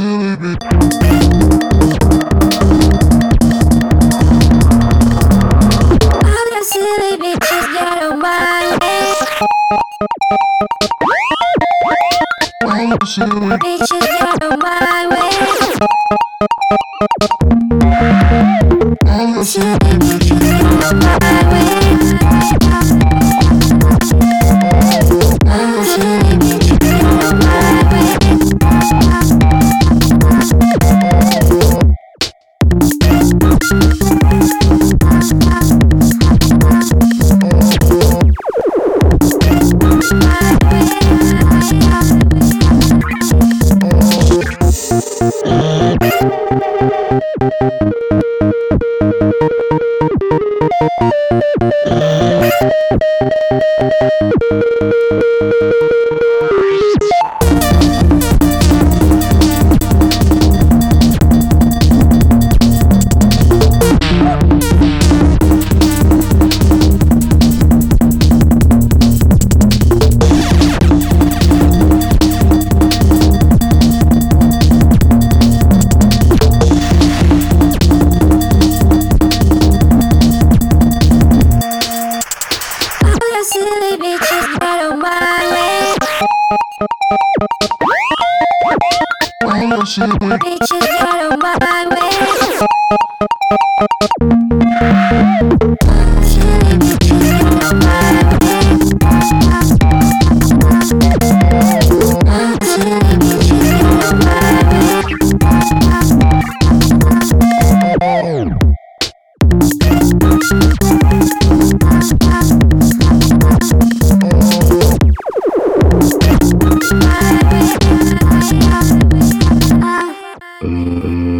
silly bitch. All the silly bitches get on my way. All the silly Bitches get on my way. all the silly Silly bitches get on my way. Silly bitches get on my way. Silly bitches get on my way. all the silly Bitches get on my way.